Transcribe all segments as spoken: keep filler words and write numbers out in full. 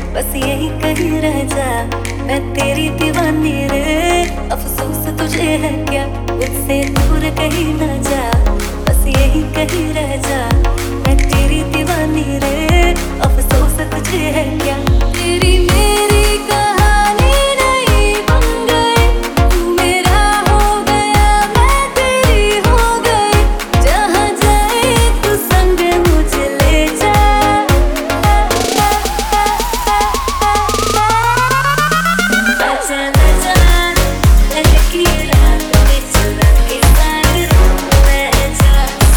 बस यही कहीं रह जा, मैं तेरी दीवानी रे। अफसोस तुझे है क्या, मुझसे दूर कहीं ना जा, बस यही कहीं रह जा, मैं तेरी दीवानी रे। अफसोस तुझे है क्या, तेरी मेरी कहानी नहीं बन गई, तू मेरा हो गया मैं तेरी हो गई। जहाँ जाए तू संग मुझे ले जा, आजा ना जा लड़की रात में चुरा के सागर में जा।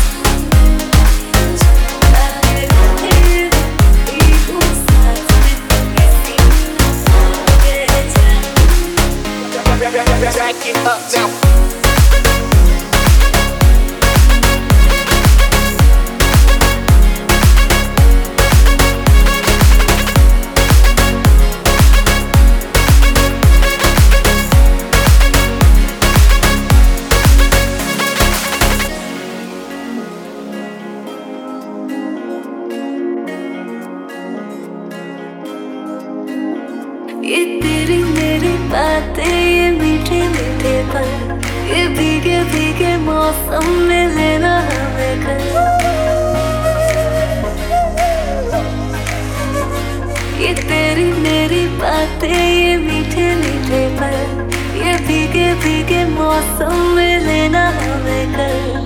Back it up now. ये तेरी मेरी बातें, ये मीठे मीठे पल, ये भीगे भीगे मौसम में लेना हमें कल। ये तेरी मेरी बातें, ये मीठे मीठे पल, ये भीगे भीगे मौसम में लेना हमें कल।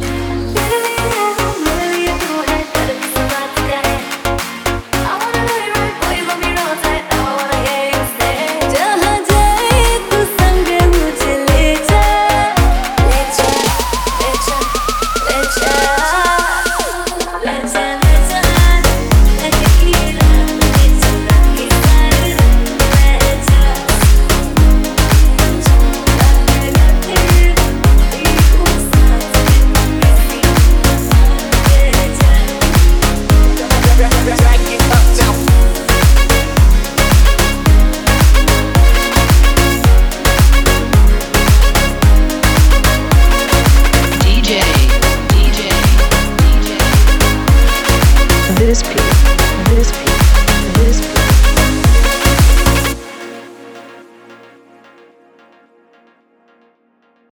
This